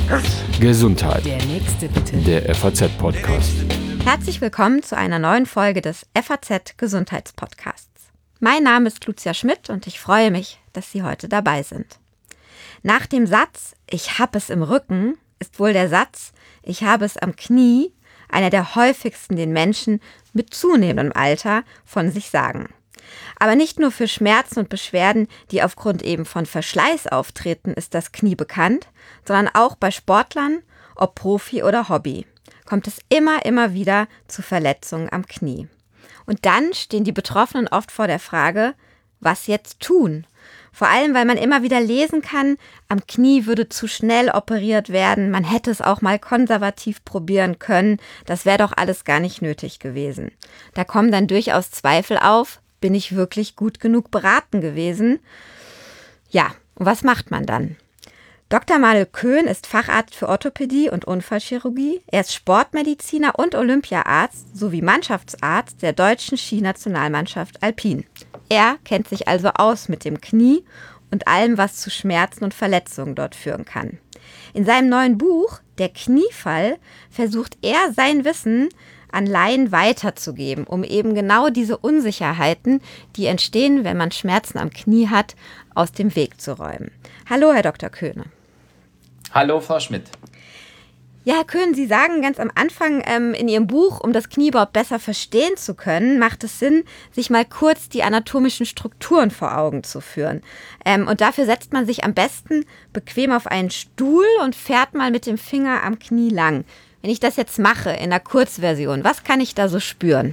Gesundheit. Der nächste bitte. Der FAZ-Podcast. Herzlich willkommen zu einer neuen Folge des FAZ-Gesundheitspodcasts. Mein Name ist Lucia Schmidt und ich freue mich, dass Sie heute dabei sind. Nach dem Satz „Ich hab es im Rücken" ist wohl der Satz „Ich habe es am Knie" einer der häufigsten den Menschen mit zunehmendem Alter von sich sagen. Aber nicht nur für Schmerzen und Beschwerden, die aufgrund eben von Verschleiß auftreten, ist das Knie bekannt, sondern auch bei Sportlern, ob Profi oder Hobby, kommt es immer wieder zu Verletzungen am Knie. Und dann stehen die Betroffenen oft vor der Frage, was jetzt tun? Vor allem, weil man immer wieder lesen kann, am Knie würde zu schnell operiert werden, man hätte es auch mal konservativ probieren können, das wäre doch alles gar nicht nötig gewesen. Da kommen dann durchaus Zweifel auf, bin ich wirklich gut genug beraten gewesen? Ja, und was macht man dann? Dr. Manuel Köhn ist Facharzt für Orthopädie und Unfallchirurgie. Er ist Sportmediziner und Olympiaarzt sowie Mannschaftsarzt der deutschen Skinationalmannschaft Alpin. Er kennt sich also aus mit dem Knie und allem, was zu Schmerzen und Verletzungen dort führen kann. In seinem neuen Buch Der Kniefall versucht er sein Wissen an Laien weiterzugeben, um eben genau diese Unsicherheiten, die entstehen, wenn man Schmerzen am Knie hat, aus dem Weg zu räumen. Hallo, Herr Dr. Köhne. Hallo, Frau Schmidt. Ja, Herr Köhn, Sie sagen ganz am Anfang in Ihrem Buch, um das Knie überhaupt besser verstehen zu können, macht es Sinn, sich mal kurz die anatomischen Strukturen vor Augen zu führen. Und dafür setzt man sich am besten bequem auf einen Stuhl und fährt mal mit dem Finger am Knie lang. Wenn ich das jetzt mache in der Kurzversion, was kann ich da so spüren?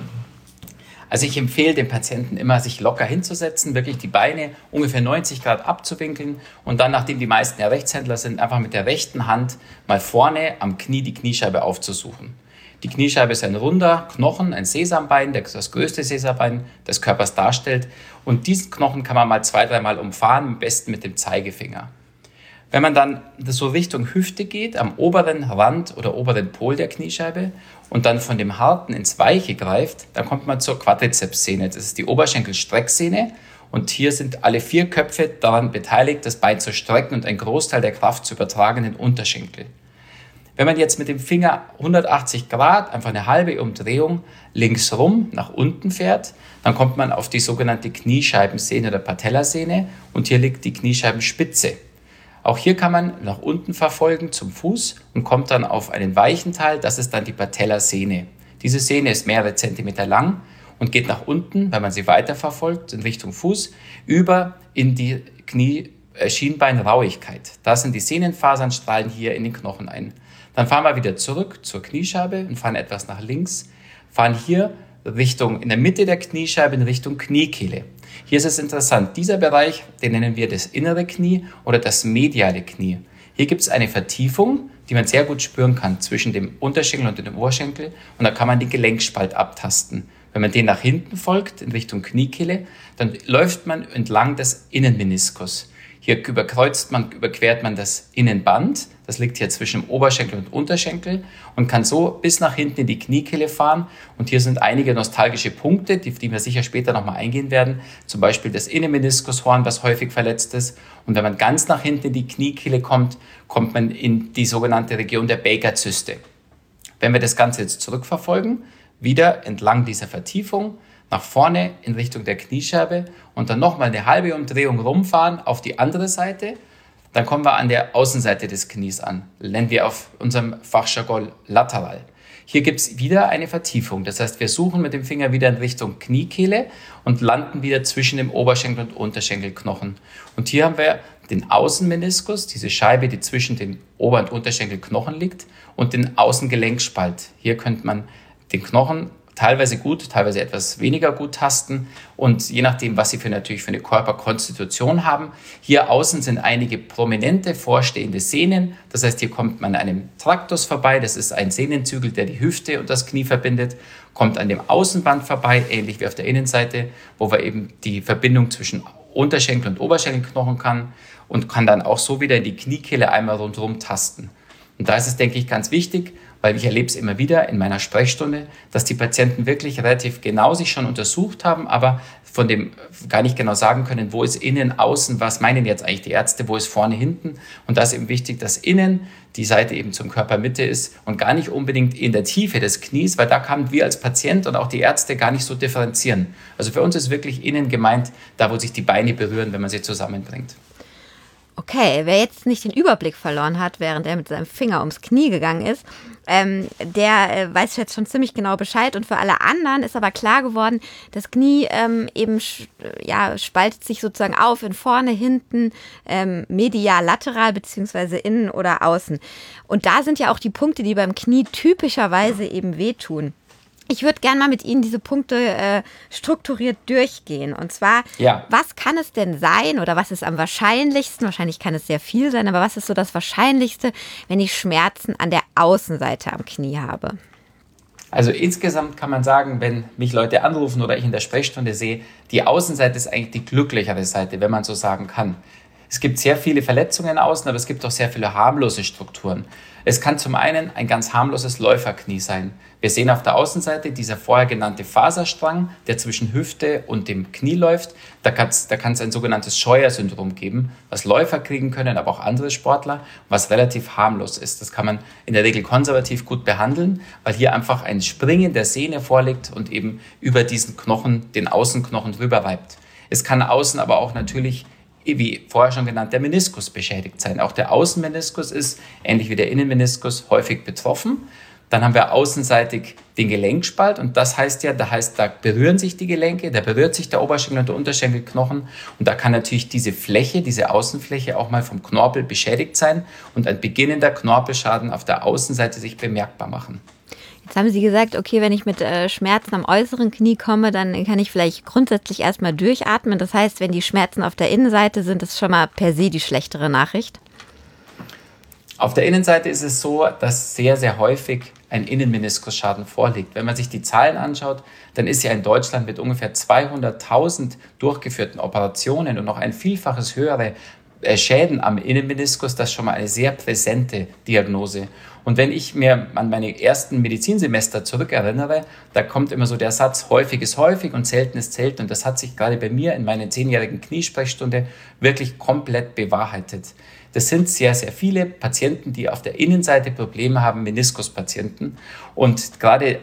Also ich empfehle dem Patienten immer, sich locker hinzusetzen, wirklich die Beine ungefähr 90 Grad abzuwinkeln und dann, nachdem die meisten ja Rechtshändler sind, einfach mit der rechten Hand mal vorne am Knie die Kniescheibe aufzusuchen. Die Kniescheibe ist ein runder Knochen, ein Sesambein, das größte Sesambein des Körpers darstellt, und diesen Knochen kann man mal 2-3 Mal umfahren, am besten mit dem Zeigefinger. Wenn man dann so Richtung Hüfte geht, am oberen Rand oder oberen Pol der Kniescheibe und dann von dem Harten ins Weiche greift, dann kommt man zur Quadrizepssehne. Das ist die Oberschenkelstrecksehne, und hier sind alle 4 Köpfe daran beteiligt, das Bein zu strecken und einen Großteil der Kraft zu übertragen in den Unterschenkel. Wenn man jetzt mit dem Finger 180 Grad, einfach eine halbe Umdrehung, links rum nach unten fährt, dann kommt man auf die sogenannte Kniescheibensehne oder Patellasehne, und hier liegt die Kniescheibenspitze. Auch hier kann man nach unten verfolgen zum Fuß und kommt dann auf einen weichen Teil, das ist dann die Patellasehne. Diese Sehne ist mehrere Zentimeter lang und geht nach unten, wenn man sie weiterverfolgt, in Richtung Fuß, über in die Schienbeinrauigkeit. Da sind die Sehnenfasern, strahlen hier in den Knochen ein. Dann fahren wir wieder zurück zur Kniescheibe und fahren etwas nach links, fahren hier in der Mitte der Kniescheibe in Richtung Kniekehle. Hier ist es interessant, dieser Bereich, den nennen wir das innere Knie oder das mediale Knie. Hier gibt es eine Vertiefung, die man sehr gut spüren kann zwischen dem Unterschenkel und dem Oberschenkel, und da kann man den Gelenkspalt abtasten. Wenn man den nach hinten folgt in Richtung Kniekehle, dann läuft man entlang des Innenmeniskus. Hier überquert man das Innenband, das liegt hier zwischen dem Oberschenkel und Unterschenkel, und kann so bis nach hinten in die Kniekehle fahren. Und hier sind einige nostalgische Punkte, die wir sicher später nochmal eingehen werden. Zum Beispiel das Innenmeniskushorn, was häufig verletzt ist. Und wenn man ganz nach hinten in die Kniekehle kommt, kommt man in die sogenannte Region der Baker-Zyste. Wenn wir das Ganze jetzt zurückverfolgen, wieder entlang dieser Vertiefung, nach vorne in Richtung der Kniescheibe und dann nochmal eine halbe Umdrehung rumfahren auf die andere Seite, dann kommen wir an der Außenseite des Knies an. Nennen wir auf unserem Fachjargon lateral. Hier gibt es wieder eine Vertiefung. Das heißt, wir suchen mit dem Finger wieder in Richtung Kniekehle und landen wieder zwischen dem Oberschenkel und Unterschenkelknochen. Und hier haben wir den Außenmeniskus, diese Scheibe, die zwischen den Ober- und Unterschenkelknochen liegt, und den Außengelenkspalt. Hier könnte man den Knochen teilweise gut, teilweise etwas weniger gut tasten, und je nachdem, was Sie natürlich für eine Körperkonstitution haben. Hier außen sind einige prominente vorstehende Sehnen, das heißt, hier kommt man an einem Tractus vorbei, das ist ein Sehnenzügel, der die Hüfte und das Knie verbindet, kommt an dem Außenband vorbei, ähnlich wie auf der Innenseite, wo wir eben die Verbindung zwischen Unterschenkel und Oberschenkelknochen kann dann auch so wieder in die Kniekehle einmal rundherum tasten. Und da ist es, denke ich, ganz wichtig, weil ich erlebe es immer wieder in meiner Sprechstunde, dass die Patienten wirklich relativ genau sich schon untersucht haben, aber von dem gar nicht genau sagen können, wo ist innen, außen, was meinen jetzt eigentlich die Ärzte, wo ist vorne, hinten. Und da ist eben wichtig, dass innen die Seite eben zum Körpermitte ist und gar nicht unbedingt in der Tiefe des Knies, weil da kann wir als Patient und auch die Ärzte gar nicht so differenzieren. Also für uns ist wirklich innen gemeint, da wo sich die Beine berühren, wenn man sie zusammenbringt. Okay, wer jetzt nicht den Überblick verloren hat, während er mit seinem Finger ums Knie gegangen ist, der weiß jetzt schon ziemlich genau Bescheid. Und für alle anderen ist aber klar geworden, das Knie spaltet sich sozusagen auf in vorne, hinten, medial, lateral beziehungsweise innen oder außen. Und da sind ja auch die Punkte, die beim Knie typischerweise eben wehtun. Ich würde gerne mal mit Ihnen diese Punkte strukturiert durchgehen. Und zwar, Was kann es denn sein oder was ist am wahrscheinlichsten, wahrscheinlich kann es sehr viel sein, aber was ist so das Wahrscheinlichste, wenn ich Schmerzen an der Außenseite am Knie habe? Also insgesamt kann man sagen, wenn mich Leute anrufen oder ich in der Sprechstunde sehe, die Außenseite ist eigentlich die glücklichere Seite, wenn man so sagen kann. Es gibt sehr viele Verletzungen außen, aber es gibt auch sehr viele harmlose Strukturen. Es kann zum einen ein ganz harmloses Läuferknie sein. Wir sehen auf der Außenseite dieser vorher genannte Faserstrang, der zwischen Hüfte und dem Knie läuft. Da kann es ein sogenanntes Scheuer-Syndrom geben, was Läufer kriegen können, aber auch andere Sportler, was relativ harmlos ist. Das kann man in der Regel konservativ gut behandeln, weil hier einfach ein Springen der Sehne vorliegt und eben über diesen Knochen, den Außenknochen drüber reibt. Es kann außen aber auch natürlich, wie vorher schon genannt, der Meniskus beschädigt sein. Auch der Außenmeniskus ist, ähnlich wie der Innenmeniskus, häufig betroffen. Dann haben wir außenseitig den Gelenkspalt und das heißt da berühren sich die Gelenke, da berührt sich der Oberschenkel und der Unterschenkelknochen und da kann natürlich diese Fläche, diese Außenfläche auch mal vom Knorpel beschädigt sein und ein beginnender Knorpelschaden auf der Außenseite sich bemerkbar machen. Jetzt haben Sie gesagt, okay, wenn ich mit Schmerzen am äußeren Knie komme, dann kann ich vielleicht grundsätzlich erstmal durchatmen. Das heißt, wenn die Schmerzen auf der Innenseite sind, ist schon mal per se die schlechtere Nachricht. Auf der Innenseite ist es so, dass sehr, sehr häufig ein Innenmeniskusschaden vorliegt. Wenn man sich die Zahlen anschaut, dann ist ja in Deutschland mit ungefähr 200.000 durchgeführten Operationen und noch ein Vielfaches höhere Schäden am Innenmeniskus, das ist schon mal eine sehr präsente Diagnose. Und wenn ich mir an meine ersten Medizinsemester zurückerinnere, da kommt immer so der Satz, häufig ist häufig und selten ist selten. Und das hat sich gerade bei mir in meiner 10-jährigen Kniesprechstunde wirklich komplett bewahrheitet. Das sind sehr, sehr viele Patienten, die auf der Innenseite Probleme haben, Meniskuspatienten. Und gerade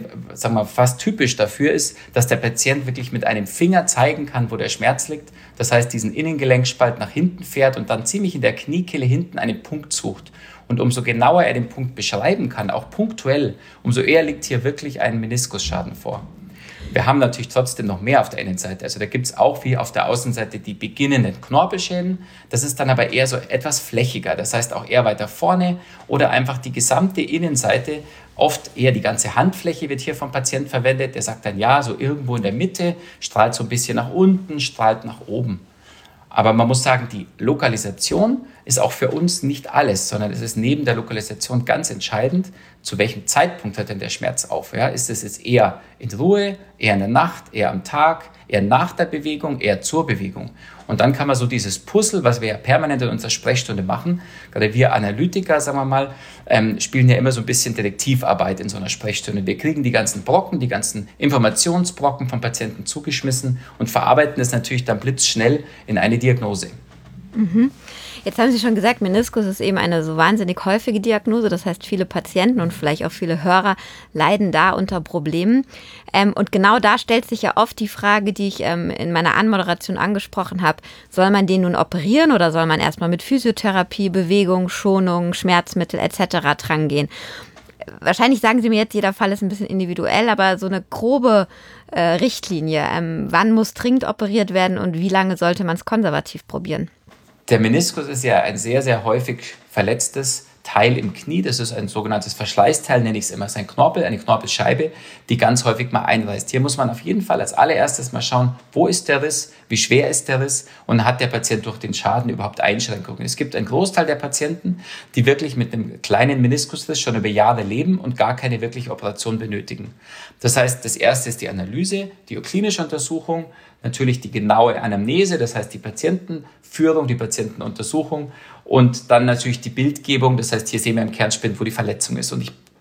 fast typisch dafür ist, dass der Patient wirklich mit einem Finger zeigen kann, wo der Schmerz liegt. Das heißt, diesen Innengelenkspalt nach hinten fährt und dann ziemlich in der Kniekehle hinten einen Punkt sucht. Und umso genauer er den Punkt beschreiben kann, auch punktuell, umso eher liegt hier wirklich ein Meniskusschaden vor. Wir haben natürlich trotzdem noch mehr auf der Innenseite. Also da gibt es auch wie auf der Außenseite die beginnenden Knorpelschäden. Das ist dann aber eher so etwas flächiger. Das heißt auch eher weiter vorne oder einfach die gesamte Innenseite. Oft eher die ganze Handfläche wird hier vom Patienten verwendet. Der sagt dann, ja, so irgendwo in der Mitte, strahlt so ein bisschen nach unten, strahlt nach oben. Aber man muss sagen, die Lokalisation ist auch für uns nicht alles, sondern es ist neben der Lokalisation ganz entscheidend, zu welchem Zeitpunkt hört denn der Schmerz auf. Ja? Ist es jetzt eher in Ruhe, eher in der Nacht, eher am Tag, eher nach der Bewegung, eher zur Bewegung? Und dann kann man so dieses Puzzle, was wir ja permanent in unserer Sprechstunde machen, gerade wir Analytiker, sagen wir mal, spielen ja immer so ein bisschen Detektivarbeit in so einer Sprechstunde. Wir kriegen die ganzen Brocken, die ganzen Informationsbrocken vom Patienten zugeschmissen und verarbeiten es natürlich dann blitzschnell in eine Diagnose. Mhm. Jetzt haben Sie schon gesagt, Meniskus ist eben eine so wahnsinnig häufige Diagnose. Das heißt, viele Patienten und vielleicht auch viele Hörer leiden da unter Problemen. Und genau da stellt sich ja oft die Frage, die ich in meiner Anmoderation angesprochen habe. Soll man den nun operieren oder soll man erstmal mit Physiotherapie, Bewegung, Schonung, Schmerzmittel etc. drangehen? Wahrscheinlich sagen Sie mir jetzt, jeder Fall ist ein bisschen individuell, aber so eine grobe Richtlinie. Wann muss dringend operiert werden und wie lange sollte man es konservativ probieren? Der Meniskus ist ja ein sehr, sehr häufig verletztes Teil im Knie. Das ist ein sogenanntes Verschleißteil, nenne ich es immer. Es ist ein Knorpel, eine Knorpelscheibe, die ganz häufig mal einreißt. Hier muss man auf jeden Fall als allererstes mal schauen, wo ist der Riss, wie schwer ist der Riss und hat der Patient durch den Schaden überhaupt Einschränkungen. Es gibt einen Großteil der Patienten, die wirklich mit einem kleinen Meniskusriss schon über Jahre leben und gar keine wirkliche Operation benötigen. Das heißt, das erste ist die Analyse, die klinische Untersuchung, natürlich die genaue Anamnese, das heißt die Patientenführung, die Patientenuntersuchung und dann natürlich die Bildgebung, das heißt, hier sehen wir im Kernspint, wo die Verletzung ist. Und ich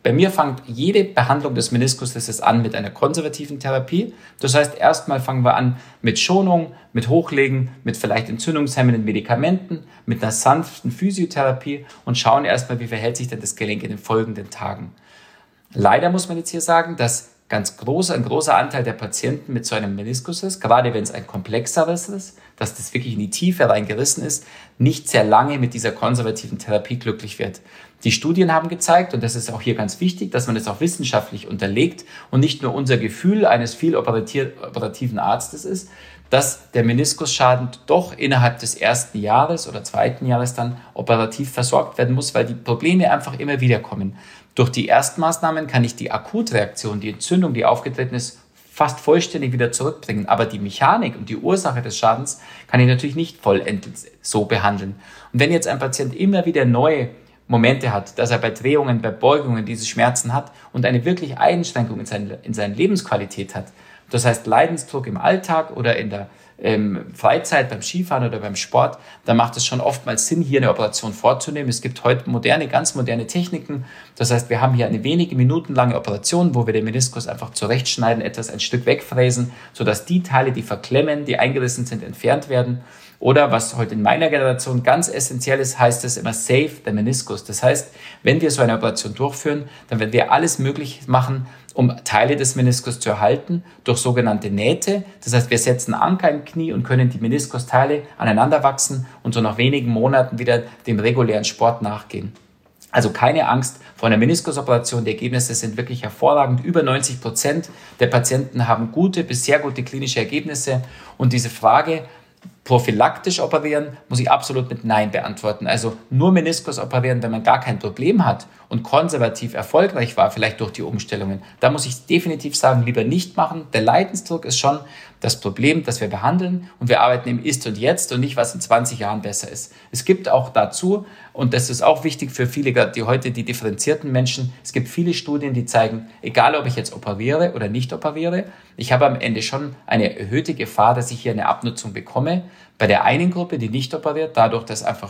Bei mir fängt jede Behandlung des Meniskuses an mit einer konservativen Therapie. Das heißt, erstmal fangen wir an mit Schonung, mit Hochlegen, mit vielleicht entzündungshemmenden Medikamenten, mit einer sanften Physiotherapie und schauen erstmal, wie verhält sich denn das Gelenk in den folgenden Tagen. Leider muss man jetzt hier sagen, dass ein großer Anteil der Patienten mit so einem Meniskus ist, gerade wenn es ein komplexer Riss ist, dass das wirklich in die Tiefe reingerissen ist, nicht sehr lange mit dieser konservativen Therapie glücklich wird. Die Studien haben gezeigt, und das ist auch hier ganz wichtig, dass man das auch wissenschaftlich unterlegt und nicht nur unser Gefühl eines viel operativen Arztes ist, dass der Meniskusschaden doch innerhalb des ersten Jahres oder zweiten Jahres dann operativ versorgt werden muss, weil die Probleme einfach immer wieder kommen. Durch die Erstmaßnahmen kann ich die Akutreaktion, die Entzündung, die aufgetreten ist, fast vollständig wieder zurückbringen. Aber die Mechanik und die Ursache des Schadens kann ich natürlich nicht vollends so behandeln. Und wenn jetzt ein Patient immer wieder neue Momente hat, dass er bei Drehungen, bei Beugungen diese Schmerzen hat und eine wirklich Einschränkung in seiner Lebensqualität hat, das heißt Leidensdruck im Alltag oder in der Freizeit, beim Skifahren oder beim Sport, dann macht es schon oftmals Sinn, hier eine Operation vorzunehmen. Es gibt heute ganz moderne Techniken. Das heißt, wir haben hier eine wenige Minuten lange Operation, wo wir den Meniskus einfach zurechtschneiden, ein Stück wegfräsen, sodass die Teile, die verklemmen, die eingerissen sind, entfernt werden. Oder was heute in meiner Generation ganz essentiell ist, heißt es immer Save the Meniskus. Das heißt, wenn wir so eine Operation durchführen, dann werden wir alles möglich machen, um Teile des Meniskus zu erhalten, durch sogenannte Nähte. Das heißt, wir setzen Anker im Knie und können die Meniskusteile aneinander wachsen und so nach wenigen Monaten wieder dem regulären Sport nachgehen. Also keine Angst vor einer Meniskusoperation. Die Ergebnisse sind wirklich hervorragend. Über 90% der Patienten haben gute bis sehr gute klinische Ergebnisse. Und diese Frage, prophylaktisch operieren, muss ich absolut mit Nein beantworten. Also nur Meniskus operieren, wenn man gar kein Problem hat und konservativ erfolgreich war, vielleicht durch die Umstellungen. Da muss ich definitiv sagen, lieber nicht machen. Der Leidensdruck ist schon das Problem, das wir behandeln, und wir arbeiten im Ist und Jetzt und nicht, was in 20 Jahren besser ist. Es gibt auch dazu, und das ist auch wichtig für viele, die differenzierten Menschen, es gibt viele Studien, die zeigen, egal ob ich jetzt operiere oder nicht operiere, ich habe am Ende schon eine erhöhte Gefahr, dass ich hier eine Abnutzung bekomme. Bei der einen Gruppe, die nicht operiert, dadurch, dass einfach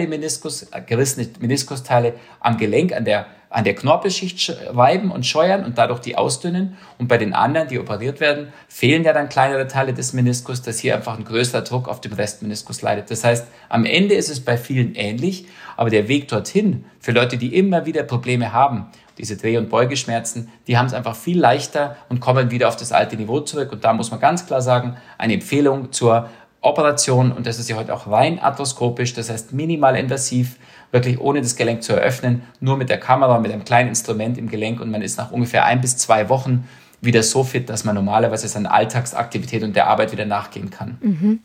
gerissene Meniskusteile am Gelenk, an der Knorpelschicht reiben und scheuern und dadurch die ausdünnen. Und bei den anderen, die operiert werden, fehlen ja dann kleinere Teile des Meniskus, dass hier einfach ein größerer Druck auf dem Restmeniskus leidet. Das heißt, am Ende ist es bei vielen ähnlich, aber der Weg dorthin für Leute, die immer wieder Probleme haben, diese Dreh- und Beugeschmerzen, die haben es einfach viel leichter und kommen wieder auf das alte Niveau zurück. Und da muss man ganz klar sagen, eine Empfehlung zur Operation, und das ist ja heute auch rein arthroskopisch, das heißt minimal invasiv, wirklich ohne das Gelenk zu eröffnen, nur mit der Kamera, mit einem kleinen Instrument im Gelenk, und man ist nach ungefähr 1 bis 2 Wochen wieder so fit, dass man normalerweise seiner Alltagsaktivität und der Arbeit wieder nachgehen kann. Mhm.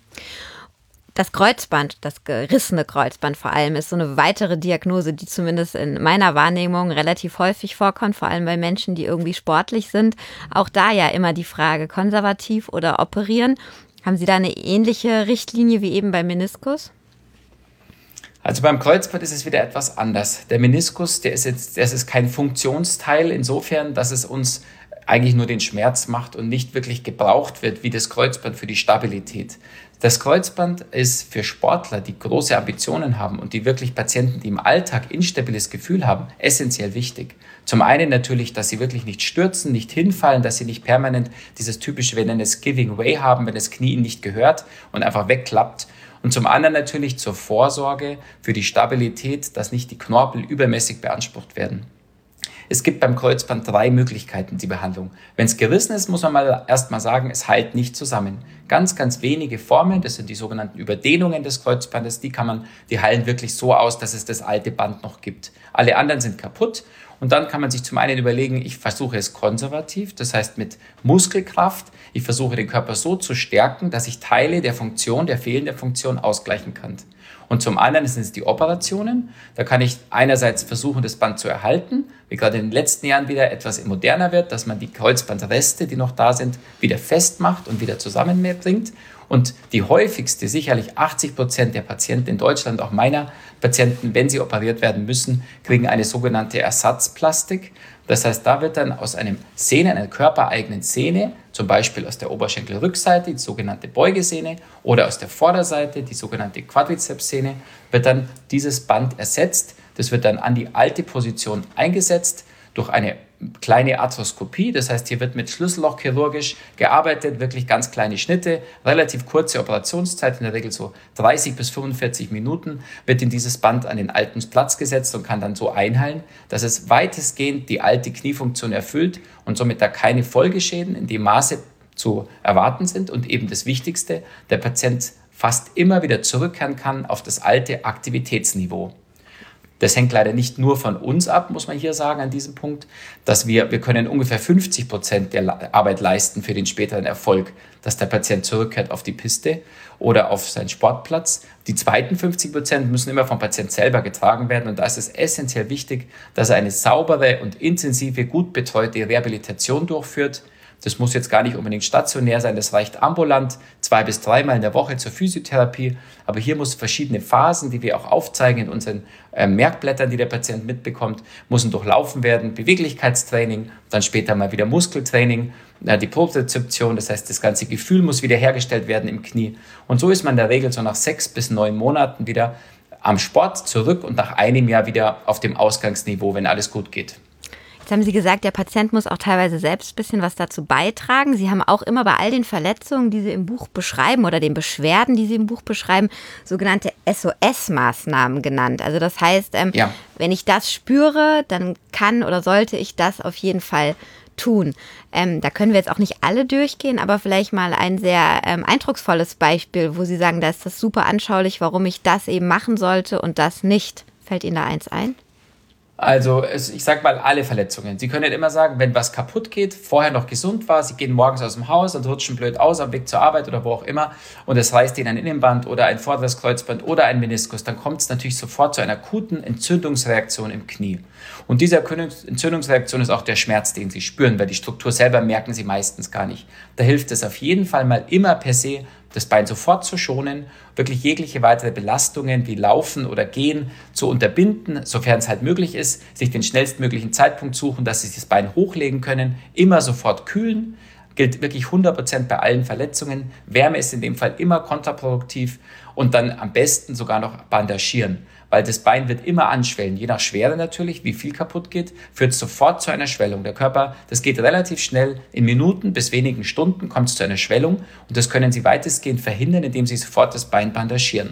Das Kreuzband, das gerissene Kreuzband vor allem, ist so eine weitere Diagnose, die zumindest in meiner Wahrnehmung relativ häufig vorkommt, vor allem bei Menschen, die irgendwie sportlich sind. Auch da ja immer die Frage, konservativ oder operieren. Haben Sie da eine ähnliche Richtlinie wie eben beim Meniskus? Also beim Kreuzband ist es wieder etwas anders. Der Meniskus, das ist kein Funktionsteil insofern, dass es uns eigentlich nur den Schmerz macht und nicht wirklich gebraucht wird wie das Kreuzband für die Stabilität. Das Kreuzband ist für Sportler, die große Ambitionen haben und die wirklich Patienten, die im Alltag instabiles Gefühl haben, essentiell wichtig. Zum einen natürlich, dass sie wirklich nicht stürzen, nicht hinfallen, dass sie nicht permanent dieses typische, wir nennen es Giving Way haben, wenn das Knie ihnen nicht gehört und einfach wegklappt. Und zum anderen natürlich zur Vorsorge für die Stabilität, dass nicht die Knorpel übermäßig beansprucht werden. Es gibt beim Kreuzband 3 Möglichkeiten, die Behandlung. Wenn es gerissen ist, muss man erst mal sagen, es heilt nicht zusammen. Ganz, ganz wenige Formen, das sind die sogenannten Überdehnungen des Kreuzbandes, die heilen wirklich so aus, dass es das alte Band noch gibt. Alle anderen sind kaputt. Und dann kann man sich zum einen überlegen, ich versuche es konservativ, das heißt mit Muskelkraft. Ich versuche den Körper so zu stärken, dass ich Teile der fehlenden Funktion ausgleichen kann. Und zum anderen sind es die Operationen. Da kann ich einerseits versuchen, das Band zu erhalten, wie gerade in den letzten Jahren wieder etwas moderner wird, dass man die Kreuzbandreste, die noch da sind, wieder festmacht und wieder zusammenbringt. Und die häufigste, sicherlich 80% der Patienten in Deutschland, auch meiner Patienten, wenn sie operiert werden müssen, kriegen eine sogenannte Ersatzplastik. Das heißt, da wird dann aus einer körpereigenen Sehne, zum Beispiel aus der Oberschenkelrückseite, die sogenannte Beugesehne, oder aus der Vorderseite, die sogenannte Quadrizepssehne, wird dann dieses Band ersetzt. Das wird dann an die alte Position eingesetzt. durch eine kleine Arthroskopie. Das heißt, hier wird mit Schlüsselloch chirurgisch gearbeitet, wirklich ganz kleine Schnitte, relativ kurze Operationszeit, in der Regel so 30 bis 45 Minuten, wird in dieses Band an den alten Platz gesetzt und kann dann so einheilen, dass es weitestgehend die alte Kniefunktion erfüllt und somit da keine Folgeschäden in dem Maße zu erwarten sind. Und eben das Wichtigste, der Patient fast immer wieder zurückkehren kann auf das alte Aktivitätsniveau. Das hängt leider nicht nur von uns ab, muss man hier sagen, an diesem Punkt, dass wir können ungefähr 50% der Arbeit leisten für den späteren Erfolg, dass der Patient zurückkehrt auf die Piste oder auf seinen Sportplatz. Die zweiten 50% müssen immer vom Patient selber getragen werden und da ist es essentiell wichtig, dass er eine saubere und intensive, gut betreute Rehabilitation durchführt. Das muss jetzt gar nicht unbedingt stationär sein, das reicht ambulant, 2 bis 3 Mal in der Woche zur Physiotherapie. Aber hier muss verschiedene Phasen, die wir auch aufzeigen in unseren Merkblättern, die der Patient mitbekommt, müssen durchlaufen werden. Beweglichkeitstraining, dann später mal wieder Muskeltraining, die Propriozeption, das heißt, das ganze Gefühl muss wiederhergestellt werden im Knie. Und so ist man in der Regel so nach 6 bis 9 Monaten wieder am Sport zurück und nach einem Jahr wieder auf dem Ausgangsniveau, wenn alles gut geht. Jetzt haben Sie gesagt, der Patient muss auch teilweise selbst ein bisschen was dazu beitragen. Sie haben auch immer bei all den Verletzungen, die Sie im Buch beschreiben oder den Beschwerden, die Sie im Buch beschreiben, sogenannte SOS-Maßnahmen genannt. Also das heißt, wenn ich das spüre, dann kann oder sollte ich das auf jeden Fall tun. Da können wir jetzt auch nicht alle durchgehen, aber vielleicht mal ein sehr eindrucksvolles Beispiel, wo Sie sagen, da ist das super anschaulich, warum ich das eben machen sollte und das nicht. Fällt Ihnen da eins ein? Also ich sage mal alle Verletzungen. Sie können immer sagen, wenn was kaputt geht, vorher noch gesund war, Sie gehen morgens aus dem Haus und rutschen blöd aus am Weg zur Arbeit oder wo auch immer und es reißt Ihnen ein Innenband oder ein vorderes Kreuzband oder ein Meniskus, dann kommt es natürlich sofort zu einer akuten Entzündungsreaktion im Knie. Und diese Entzündungsreaktion ist auch der Schmerz, den Sie spüren, weil die Struktur selber merken Sie meistens gar nicht. Da hilft es auf jeden Fall mal immer per se, das Bein sofort zu schonen, wirklich jegliche weitere Belastungen wie Laufen oder Gehen zu unterbinden, sofern es halt möglich ist, sich den schnellstmöglichen Zeitpunkt suchen, dass Sie das Bein hochlegen können, immer sofort kühlen, gilt wirklich 100% bei allen Verletzungen. Wärme ist in dem Fall immer kontraproduktiv und dann am besten sogar noch bandagieren, weil das Bein wird immer anschwellen, je nach Schwere natürlich, wie viel kaputt geht, führt es sofort zu einer Schwellung. Der Körper, das geht relativ schnell, in Minuten bis wenigen Stunden kommt es zu einer Schwellung und das können Sie weitestgehend verhindern, indem Sie sofort das Bein bandagieren.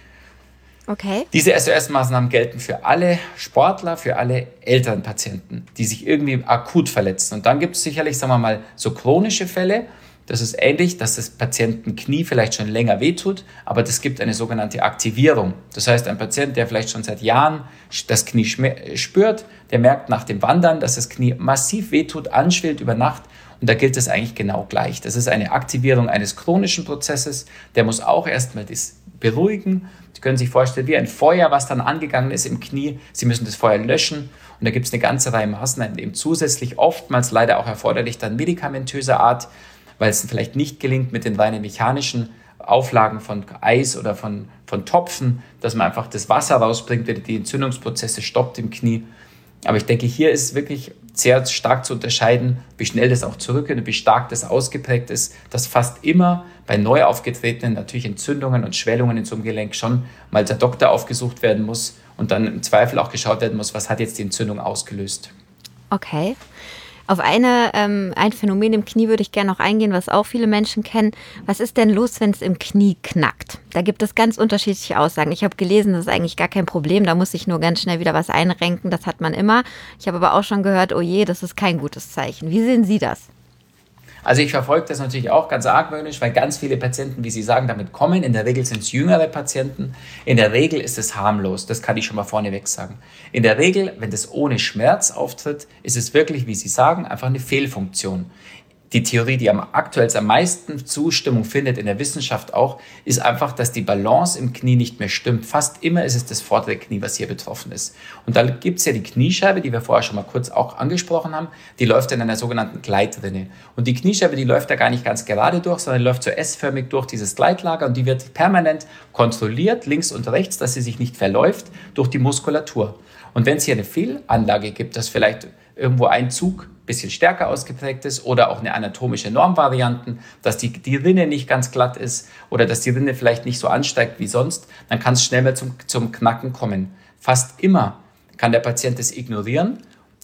Okay. Diese SOS-Maßnahmen gelten für alle Sportler, für alle älteren Patienten, die sich irgendwie akut verletzen. Und dann gibt es sicherlich, sagen wir mal, so chronische Fälle. Das ist ähnlich, dass das Patientenknie vielleicht schon länger wehtut, aber das gibt eine sogenannte Aktivierung. Das heißt, ein Patient, der vielleicht schon seit Jahren das Knie spürt, der merkt nach dem Wandern, dass das Knie massiv wehtut, anschwillt über Nacht und da gilt es eigentlich genau gleich. Das ist eine Aktivierung eines chronischen Prozesses, der muss auch erstmal das beruhigen. Sie können sich vorstellen, wie ein Feuer, was dann angegangen ist im Knie. Sie müssen das Feuer löschen und da gibt es eine ganze Reihe Maßnahmen, eben zusätzlich oftmals leider auch erforderlich dann medikamentöser Art, weil es vielleicht nicht gelingt mit den reinen mechanischen Auflagen von Eis oder von Topfen, dass man einfach das Wasser rausbringt, wenn die Entzündungsprozesse stoppt im Knie. Aber ich denke, hier ist wirklich sehr stark zu unterscheiden, wie schnell das auch zurückgeht und wie stark das ausgeprägt ist, dass fast immer bei neu aufgetretenen natürlich Entzündungen und Schwellungen in so einem Gelenk schon mal der Doktor aufgesucht werden muss und dann im Zweifel auch geschaut werden muss, was hat jetzt die Entzündung ausgelöst. Okay. Auf ein Phänomen im Knie würde ich gerne noch eingehen, was auch viele Menschen kennen. Was ist denn los, wenn es im Knie knackt? Da gibt es ganz unterschiedliche Aussagen. Ich habe gelesen, das ist eigentlich gar kein Problem, da muss ich nur ganz schnell wieder was einrenken, das hat man immer. Ich habe aber auch schon gehört, oh je, das ist kein gutes Zeichen. Wie sehen Sie das? Also ich verfolge das natürlich auch ganz argwöhnisch, weil ganz viele Patienten, wie Sie sagen, damit kommen. In der Regel sind es jüngere Patienten. In der Regel ist es harmlos, das kann ich schon mal vorneweg sagen. In der Regel, wenn das ohne Schmerz auftritt, ist es wirklich, wie Sie sagen, einfach eine Fehlfunktion. Die Theorie, die aktuell am meisten Zustimmung findet in der Wissenschaft auch, ist einfach, dass die Balance im Knie nicht mehr stimmt. Fast immer ist es das vordere Knie, was hier betroffen ist. Und da gibt es ja die Kniescheibe, die wir vorher schon mal kurz auch angesprochen haben, die läuft in einer sogenannten Gleitrinne. Und die Kniescheibe, die läuft da gar nicht ganz gerade durch, sondern läuft so S-förmig durch dieses Gleitlager und die wird permanent kontrolliert, links und rechts, dass sie sich nicht verläuft durch die Muskulatur. Und wenn es hier eine Fehlanlage gibt, dass vielleicht irgendwo ein Zug ein bisschen stärker ausgeprägt ist oder auch eine anatomische Normvarianten, dass die Rinne nicht ganz glatt ist oder dass die Rinne vielleicht nicht so ansteigt wie sonst, dann kann es schnell mal zum Knacken kommen. Fast immer kann der Patient es ignorieren.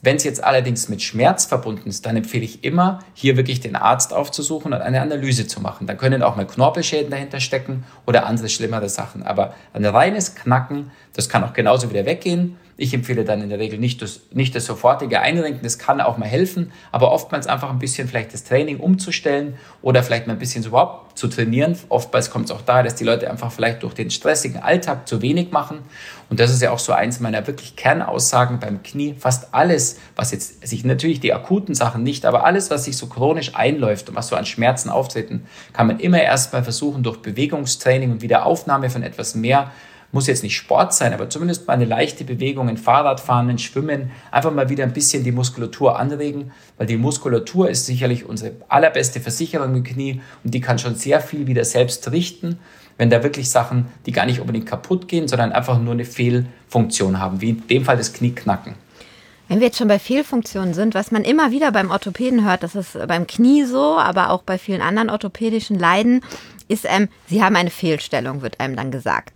Wenn es jetzt allerdings mit Schmerz verbunden ist, dann empfehle ich immer, hier wirklich den Arzt aufzusuchen und eine Analyse zu machen. Dann können auch mal Knorpelschäden dahinter stecken oder andere schlimmere Sachen. Aber ein reines Knacken, das kann auch genauso wieder weggehen. Ich empfehle dann in der Regel nicht das sofortige Einrenken, das kann auch mal helfen, aber oftmals einfach ein bisschen vielleicht das Training umzustellen oder vielleicht mal ein bisschen so überhaupt zu trainieren. Oftmals kommt es auch daher, dass die Leute einfach vielleicht durch den stressigen Alltag zu wenig machen. Und das ist ja auch so eins meiner wirklich Kernaussagen beim Knie. Fast alles, was jetzt sich natürlich die akuten Sachen nicht, aber alles, was sich so chronisch einläuft und was so an Schmerzen auftreten, kann man immer erst mal versuchen durch Bewegungstraining und Wiederaufnahme von etwas mehr. Muss jetzt nicht Sport sein, aber zumindest mal eine leichte Bewegung in Fahrradfahren, in Schwimmen, einfach mal wieder ein bisschen die Muskulatur anregen, weil die Muskulatur ist sicherlich unsere allerbeste Versicherung im Knie und die kann schon sehr viel wieder selbst richten, wenn da wirklich Sachen, die gar nicht unbedingt kaputt gehen, sondern einfach nur eine Fehlfunktion haben, wie in dem Fall das Knieknacken. Wenn wir jetzt schon bei Fehlfunktionen sind, was man immer wieder beim Orthopäden hört, das ist beim Knie so, aber auch bei vielen anderen orthopädischen Leiden, ist, sie haben eine Fehlstellung, wird einem dann gesagt.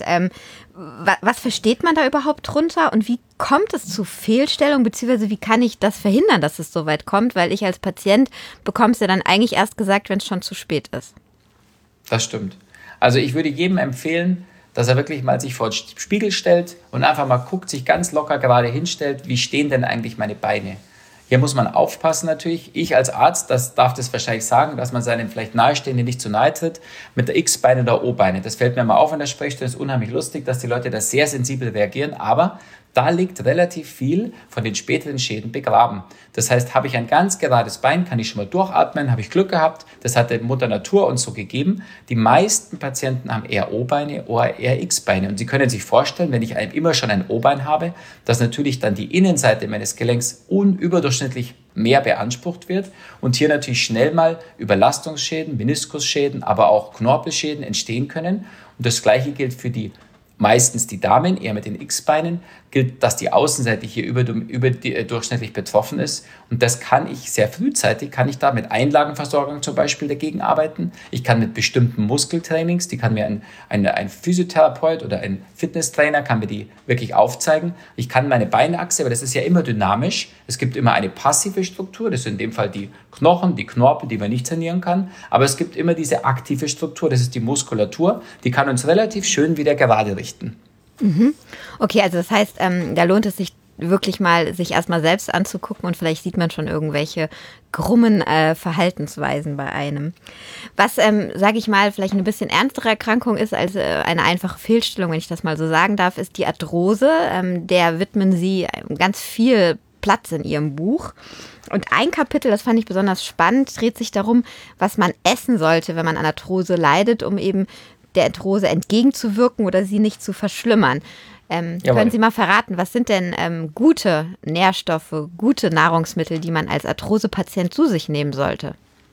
Was versteht man da überhaupt drunter und wie kommt es zu Fehlstellung, beziehungsweise wie kann ich das verhindern, dass es so weit kommt? Weil ich als Patient bekomme es ja dann eigentlich erst gesagt, wenn es schon zu spät ist. Das stimmt. Also ich würde jedem empfehlen, dass er wirklich mal sich vor den Spiegel stellt und einfach mal guckt, sich ganz locker gerade hinstellt, wie stehen denn eigentlich meine Beine? Hier muss man aufpassen natürlich. Ich als Arzt, darf das wahrscheinlich sagen, dass man seinen vielleicht Nahestehenden nicht zu nahe tritt mit der X-Beine oder O-Beine. Das fällt mir mal auf in der Sprechstunde. Das ist unheimlich lustig, dass die Leute da sehr sensibel reagieren. Aber da liegt relativ viel von den späteren Schäden begraben. Das heißt, habe ich ein ganz gerades Bein, kann ich schon mal durchatmen, habe ich Glück gehabt. Das hat die Mutter Natur uns so gegeben. Die meisten Patienten haben eher O-Beine oder eher X-Beine. Und Sie können sich vorstellen, wenn ich immer schon ein O-Bein habe, dass natürlich dann die Innenseite meines Gelenks überdurchschnittlich mehr beansprucht wird und hier natürlich schnell mal Überlastungsschäden, Meniskusschäden, aber auch Knorpelschäden entstehen können. Und das Gleiche gilt für meistens die Damen, eher mit den X-Beinen, gilt, dass die Außenseite hier überdurchschnittlich betroffen ist. Und das kann ich sehr frühzeitig, da mit Einlagenversorgung zum Beispiel dagegen arbeiten. Ich kann mit bestimmten Muskeltrainings, die kann mir ein Physiotherapeut oder ein Fitnesstrainer, kann mir die wirklich aufzeigen. Ich kann meine Beinachse, aber das ist ja immer dynamisch. Es gibt immer eine passive Struktur, das sind in dem Fall die Knochen, die Knorpel, die man nicht trainieren kann. Aber es gibt immer diese aktive Struktur, das ist die Muskulatur, die kann uns relativ schön wieder gerade richten. Okay, also das heißt, da lohnt es sich wirklich mal, sich erstmal selbst anzugucken und vielleicht sieht man schon irgendwelche krummen Verhaltensweisen bei einem. Was, sage ich mal, vielleicht eine bisschen ernstere Erkrankung ist als eine einfache Fehlstellung, wenn ich das mal so sagen darf, ist die Arthrose. Der widmen Sie ganz viel Platz in Ihrem Buch. Und ein Kapitel, das fand ich besonders spannend, dreht sich darum, was man essen sollte, wenn man an Arthrose leidet, um eben der Arthrose entgegenzuwirken oder sie nicht zu verschlimmern. Können Sie mal verraten, was sind denn gute Nährstoffe, gute Nahrungsmittel, die man als Arthrose-Patient zu sich nehmen sollte?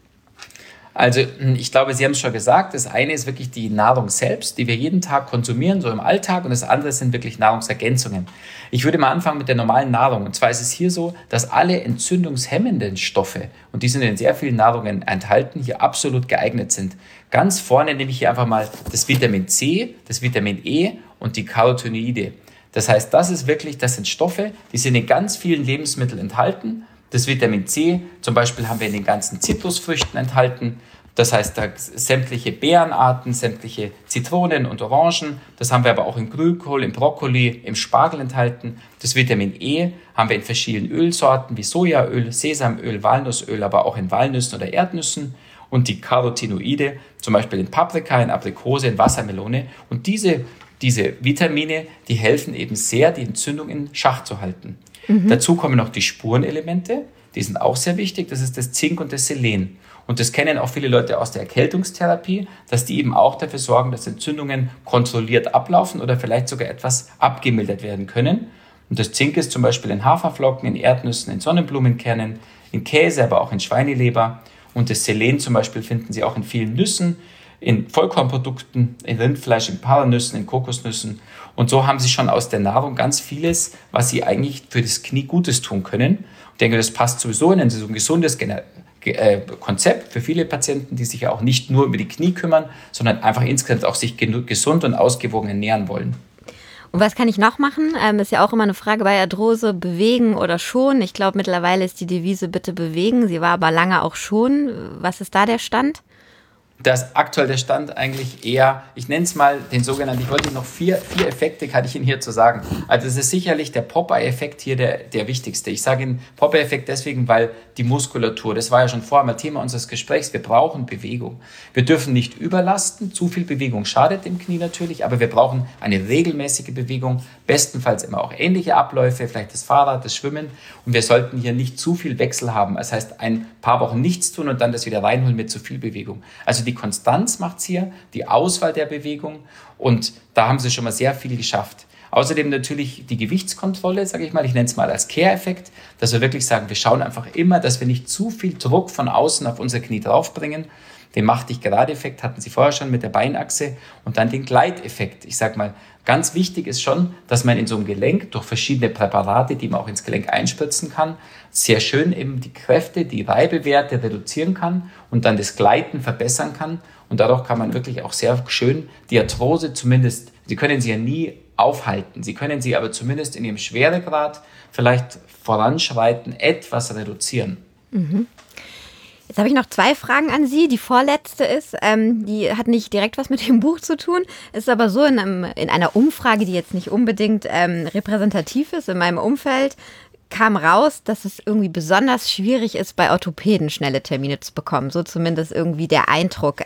Also ich glaube, Sie haben es schon gesagt, das eine ist wirklich die Nahrung selbst, die wir jeden Tag konsumieren, so im Alltag, und das andere sind wirklich Nahrungsergänzungen. Ich würde mal anfangen mit der normalen Nahrung. Und zwar ist es hier so, dass alle entzündungshemmenden Stoffe, und die sind in sehr vielen Nahrungen enthalten, hier absolut geeignet sind. Ganz vorne nehme ich hier einfach mal das Vitamin C, das Vitamin E und die Carotinoide. Das heißt, das sind Stoffe, die sind in ganz vielen Lebensmitteln enthalten. Das Vitamin C zum Beispiel haben wir in den ganzen Zitrusfrüchten enthalten. Das heißt, da sämtliche Beerenarten, sämtliche Zitronen und Orangen. Das haben wir aber auch in Grünkohl, im Brokkoli, im Spargel enthalten. Das Vitamin E haben wir in verschiedenen Ölsorten wie Sojaöl, Sesamöl, Walnussöl, aber auch in Walnüssen oder Erdnüssen. Und die Carotinoide, zum Beispiel in Paprika, in Aprikose, in Wassermelone. Und diese Vitamine, die helfen eben sehr, die Entzündung in Schach zu halten. Dazu kommen noch die Spurenelemente, die sind auch sehr wichtig, das ist das Zink und das Selen. Und das kennen auch viele Leute aus der Erkältungstherapie, dass die eben auch dafür sorgen, dass Entzündungen kontrolliert ablaufen oder vielleicht sogar etwas abgemildert werden können. Und das Zink ist zum Beispiel in Haferflocken, in Erdnüssen, in Sonnenblumenkernen, in Käse, aber auch in Schweineleber. Und das Selen zum Beispiel finden Sie auch in vielen Nüssen, in Vollkornprodukten, in Rindfleisch, in Paranüssen, in Kokosnüssen. Und so haben Sie schon aus der Nahrung ganz vieles, was Sie eigentlich für das Knie Gutes tun können. Ich denke, das passt sowieso in so ein gesundes Konzept für viele Patienten, die sich ja auch nicht nur über die Knie kümmern, sondern einfach insgesamt auch sich gesund und ausgewogen ernähren wollen. Und was kann ich noch machen? Ist ja auch immer eine Frage bei Arthrose, bewegen oder schonen. Ich glaube, mittlerweile ist die Devise bitte bewegen. Sie war aber lange auch schonen. Was ist da der Stand? Das aktuell der Stand eigentlich eher, ich nenne es mal den sogenannten, ich wollte noch vier Effekte, kann ich Ihnen hier zu sagen. Also es ist sicherlich der Popeye-Effekt hier der wichtigste. Ich sage Ihnen Popeye-Effekt deswegen, weil die Muskulatur, das war ja schon vorher mal Thema unseres Gesprächs, wir brauchen Bewegung. Wir dürfen nicht überlasten, zu viel Bewegung schadet dem Knie natürlich, aber wir brauchen eine regelmäßige Bewegung, bestenfalls immer auch ähnliche Abläufe, vielleicht das Fahrrad, das Schwimmen, und wir sollten hier nicht zu viel Wechsel haben. Das heißt, ein paar Wochen nichts tun und dann das wieder reinholen mit zu viel Bewegung. Also die Konstanz macht es hier, die Auswahl der Bewegung, und da haben sie schon mal sehr viel geschafft. Außerdem natürlich die Gewichtskontrolle, sage ich mal, ich nenne es mal als Care-Effekt, dass wir wirklich sagen, wir schauen einfach immer, dass wir nicht zu viel Druck von außen auf unser Knie draufbringen. Den Mach-dich-gerade-Effekt hatten Sie vorher schon mit der Beinachse, und dann den Gleiteffekt. Ich sage mal, ganz wichtig ist schon, dass man in so einem Gelenk durch verschiedene Präparate, die man auch ins Gelenk einspritzen kann, sehr schön eben die Kräfte, die Reibewerte reduzieren kann und dann das Gleiten verbessern kann. Und dadurch kann man wirklich auch sehr schön die Arthrose zumindest, Sie können sie ja nie aufhalten, Sie können sie aber zumindest in ihrem Schweregrad vielleicht voranschreiten, etwas reduzieren. Mhm. Jetzt habe ich noch 2 Fragen an Sie. Die vorletzte ist, die hat nicht direkt was mit dem Buch zu tun, ist aber so in einer Umfrage, die jetzt nicht unbedingt repräsentativ ist in meinem Umfeld, kam raus, dass es irgendwie besonders schwierig ist, bei Orthopäden schnelle Termine zu bekommen. So zumindest irgendwie der Eindruck.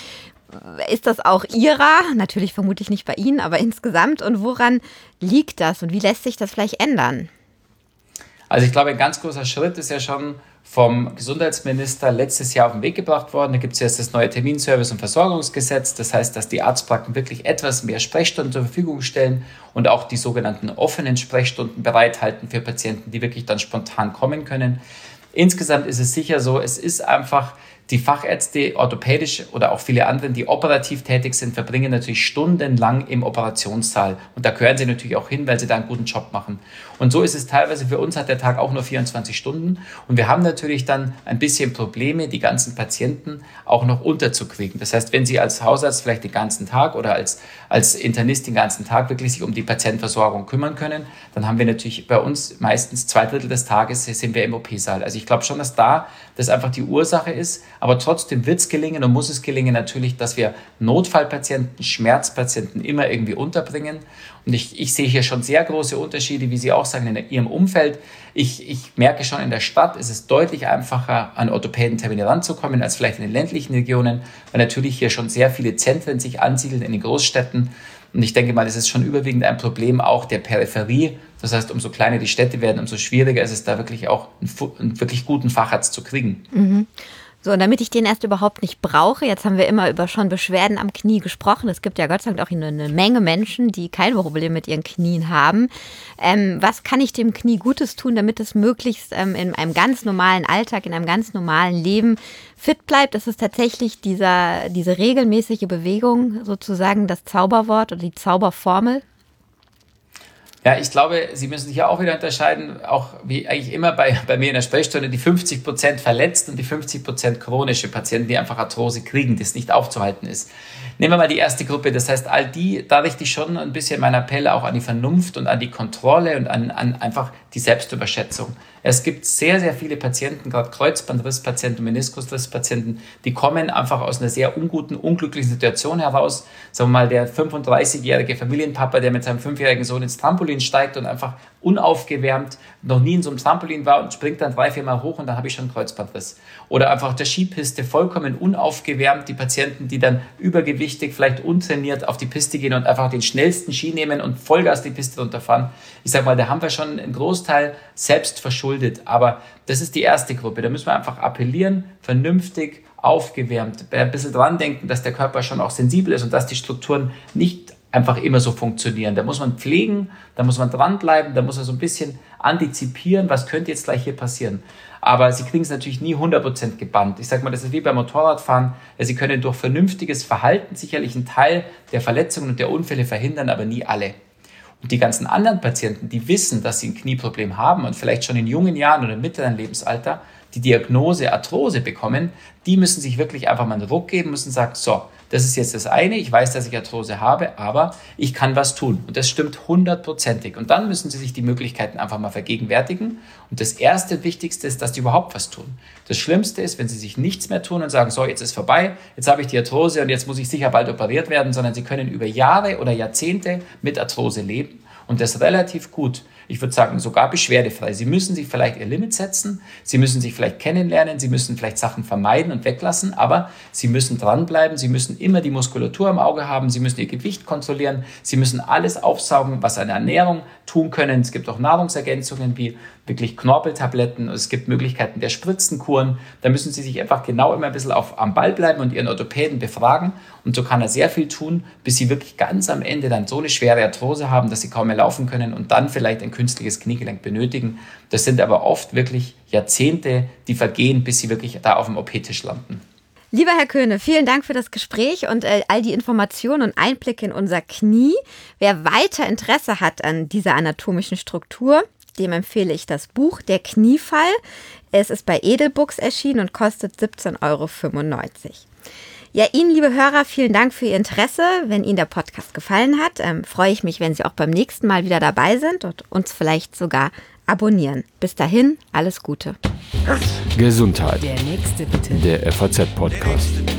Ist das auch Ihrer? Natürlich vermutlich nicht bei Ihnen, aber insgesamt. Und woran liegt das und wie lässt sich das vielleicht ändern? Also ich glaube, ein ganz großer Schritt ist ja schon vom Gesundheitsminister letztes Jahr auf den Weg gebracht worden. Da gibt es jetzt das neue Terminservice- und Versorgungsgesetz. Das heißt, dass die Arztpraxen wirklich etwas mehr Sprechstunden zur Verfügung stellen und auch die sogenannten offenen Sprechstunden bereithalten für Patienten, die wirklich dann spontan kommen können. Insgesamt ist es sicher so, es ist einfach, die Fachärzte, orthopädisch oder auch viele andere, die operativ tätig sind, verbringen natürlich stundenlang im Operationssaal. Und da gehören sie natürlich auch hin, weil sie da einen guten Job machen. Und so ist es teilweise, für uns hat der Tag auch nur 24 Stunden. Und wir haben natürlich dann ein bisschen Probleme, die ganzen Patienten auch noch unterzukriegen. Das heißt, wenn Sie als Hausarzt vielleicht den ganzen Tag oder als Internist den ganzen Tag wirklich sich um die Patientenversorgung kümmern können, dann haben wir natürlich bei uns meistens 2/3 des Tages sind wir im OP-Saal. Also ich glaube schon, dass das einfach die Ursache ist. Aber trotzdem wird es gelingen und muss es gelingen natürlich, dass wir Notfallpatienten, Schmerzpatienten immer irgendwie unterbringen. Und ich sehe hier schon sehr große Unterschiede, wie Sie auch sagen, in Ihrem Umfeld. Ich merke schon, in der Stadt ist es deutlich einfacher, an Orthopädentermine ranzukommen, als vielleicht in den ländlichen Regionen, weil natürlich hier schon sehr viele Zentren sich ansiedeln in den Großstädten. Und ich denke mal, das ist schon überwiegend ein Problem auch der Peripherie. Das heißt, umso kleiner die Städte werden, umso schwieriger ist es da wirklich auch einen wirklich guten Facharzt zu kriegen. Mhm. So, und damit ich den erst überhaupt nicht brauche, jetzt haben wir immer über schon Beschwerden am Knie gesprochen. Es gibt ja Gott sei Dank auch eine Menge Menschen, die kein Problem mit ihren Knien haben. Was kann ich dem Knie Gutes tun, damit es möglichst in einem ganz normalen Alltag, in einem ganz normalen Leben fit bleibt? Das ist tatsächlich diese regelmäßige Bewegung, sozusagen das Zauberwort oder die Zauberformel. Ja, ich glaube, Sie müssen hier auch wieder unterscheiden, auch wie eigentlich immer bei mir in der Sprechstunde, die 50% verletzt und die 50% chronische Patienten, die einfach Arthrose kriegen, das nicht aufzuhalten ist. Nehmen wir mal die erste Gruppe, das heißt, all die, da richte ich schon ein bisschen meinen Appell auch an die Vernunft und an die Kontrolle und an einfach die Selbstüberschätzung. Es gibt sehr, sehr viele Patienten, gerade Kreuzbandrisspatienten, Meniskusrisspatienten, die kommen einfach aus einer sehr unguten, unglücklichen Situation heraus. Sagen wir mal, der 35-jährige Familienpapa, der mit seinem 5-jährigen Sohn ins Trampolin steigt und einfach unaufgewärmt noch nie in so einem Trampolin war und springt dann 3-4 Mal hoch und dann habe ich schon einen Kreuzbandriss. Oder einfach auf der Skipiste vollkommen unaufgewärmt, die Patienten, die dann übergewichtig, vielleicht untrainiert auf die Piste gehen und einfach den schnellsten Ski nehmen und Vollgas die Piste runterfahren. Ich sage mal, da haben wir schon einen Großteil selbst verschuldet. Aber das ist die erste Gruppe. Da müssen wir einfach appellieren, vernünftig, aufgewärmt, ein bisschen dran denken, dass der Körper schon auch sensibel ist und dass die Strukturen nicht einfach immer so funktionieren. Da muss man pflegen, da muss man dranbleiben, da muss man so ein bisschen antizipieren, was könnte jetzt gleich hier passieren. Aber Sie kriegen es natürlich nie 100% gebannt. Ich sage mal, das ist wie beim Motorradfahren. Sie können durch vernünftiges Verhalten sicherlich einen Teil der Verletzungen und der Unfälle verhindern, aber nie alle. Und die ganzen anderen Patienten, die wissen, dass sie ein Knieproblem haben und vielleicht schon in jungen Jahren oder im mittleren Lebensalter die Diagnose Arthrose bekommen, die müssen sich wirklich einfach mal einen Ruck geben, müssen sagen, so, das ist jetzt das eine, ich weiß, dass ich Arthrose habe, aber ich kann was tun. Und das stimmt 100%. Und dann müssen Sie sich die Möglichkeiten einfach mal vergegenwärtigen. Und das erste und Wichtigste ist, dass die überhaupt was tun. Das Schlimmste ist, wenn Sie sich nichts mehr tun und sagen, so, jetzt ist vorbei, jetzt habe ich die Arthrose und jetzt muss ich sicher bald operiert werden, sondern Sie können über Jahre oder Jahrzehnte mit Arthrose leben. Und das relativ gut. Ich würde sagen, sogar beschwerdefrei. Sie müssen sich vielleicht Ihr Limit setzen, Sie müssen sich vielleicht kennenlernen, Sie müssen vielleicht Sachen vermeiden und weglassen, aber Sie müssen dranbleiben, Sie müssen immer die Muskulatur im Auge haben, Sie müssen Ihr Gewicht kontrollieren, Sie müssen alles aufsaugen, was eine Ernährung tun können. Es gibt auch Nahrungsergänzungen wie wirklich Knorpeltabletten, es gibt Möglichkeiten der Spritzenkuren. Da müssen Sie sich einfach genau immer ein bisschen am Ball bleiben und Ihren Orthopäden befragen. Und so kann er sehr viel tun, bis Sie wirklich ganz am Ende dann so eine schwere Arthrose haben, dass Sie kaum mehr laufen können und dann vielleicht ein künstliches Kniegelenk benötigen. Das sind aber oft wirklich Jahrzehnte, die vergehen, bis Sie wirklich da auf dem OP-Tisch landen. Lieber Herr Köhne, vielen Dank für das Gespräch und all die Informationen und Einblicke in unser Knie. Wer weiter Interesse hat an dieser anatomischen Struktur, dem empfehle ich das Buch Der Kniefall. Es ist bei Edelbooks erschienen und kostet 17,95 €. Ja, Ihnen, liebe Hörer, vielen Dank für Ihr Interesse. Wenn Ihnen der Podcast gefallen hat, freue ich mich, wenn Sie auch beim nächsten Mal wieder dabei sind und uns vielleicht sogar abonnieren. Bis dahin, alles Gute. Gesundheit. Der nächste bitte. Der FAZ-Podcast.